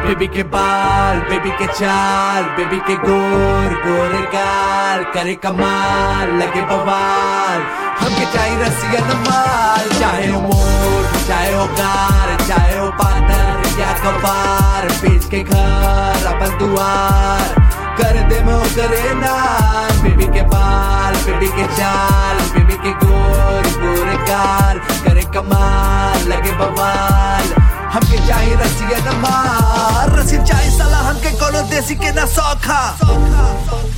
Baby के बाल, baby के चाल, बेबी के गोर गोरे गाल, करे कमाल लगे बवाल। हमके चाहिए रसिया नमाल, चाहे हो मोर चाहे हो गार, चाहे हो पातर या कबार, बेच के घर अपन दुआर कर दे मो करे नाल। बेबी के बाल, बेबी के चाल, बेबी के गोर गोरे गाल, करे कमाल लगे बवाल। हमके चाहिए रसिया नमाल, रसी चाहिए साला हमके कोनो देसी के ना सौखा।